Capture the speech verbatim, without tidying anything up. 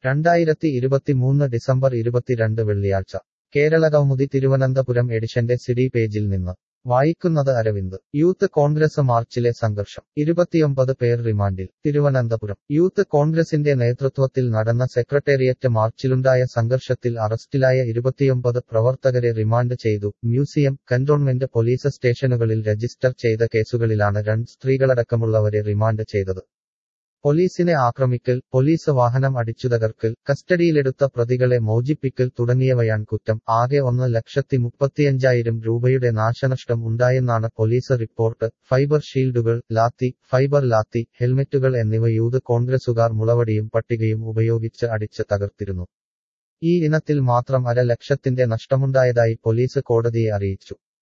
രണ്ടായിരത്തി ഇരുപത്തിമൂന്ന് ഡിസംബർ ഇരുപത്തിരണ്ട് വെള്ളിയാഴ്ച കേരളകൗമുദി തിരുവനന്തപുരം എഡിഷന്റെ സിഡി പേജിൽ നിന്ന് വായിക്കുന്നത് അരവിന്ദ്. യൂത്ത് കോൺഗ്രസ് മാർച്ചിലെ സംഘർഷം, ഇരുപത്തിയൊമ്പത് പേർ റിമാൻഡിൽ. തിരുവനന്തപുരം യൂത്ത് കോൺഗ്രസിന്റെ നേതൃത്വത്തിൽ നടന്ന സെക്രട്ടേറിയറ്റ് മാർച്ചിലുണ്ടായ സംഘർഷത്തിൽ അറസ്റ്റിലായ ഇരുപത്തിയൊമ്പത് പ്രവർത്തകരെ റിമാൻഡ് ചെയ്തു. മ്യൂസിയം, കന്റോൺമെന്റ് പോലീസ് സ്റ്റേഷനുകളിൽ രജിസ്റ്റർ ചെയ്ത കേസുകളിലാണ് രണ്ട് സ്ത്രീകളടക്കമുള്ളവരെ റിമാൻഡ് ചെയ്തത്. പോലീസിനെ ആക്രമിക്കൽ, പോലീസ് വാഹനം അടിച്ചുതകർക്കൽ, കസ്റ്റഡിയിലെടുത്ത പ്രതികളെ മോചിപ്പിക്കൽ തുടങ്ങിയവയാണ് കുറ്റം. ആകെ ഒന്ന് ലക്ഷത്തി മുപ്പത്തിയഞ്ചായിരം രൂപയുടെ നാശനഷ്ടം ഉണ്ടായെന്നാണ് പോലീസ് റിപ്പോർട്ട്. ഫൈബർ ഷീൽഡുകൾ, ലാത്തി, ഫൈബർ ലാത്തി, ഹെൽമെറ്റുകൾ എന്നിവ യൂത്ത് കോൺഗ്രസുകാർ മുളവടിയും പട്ടികയും ഉപയോഗിച്ച് അടിച്ച് തകർത്തിരുന്നു. ഈ ഇനത്തിൽ മാത്രം അര ലക്ഷത്തിന്റെ നഷ്ടമുണ്ടായതായി പോലീസ് കോടതിയെ അറിയിച്ചു.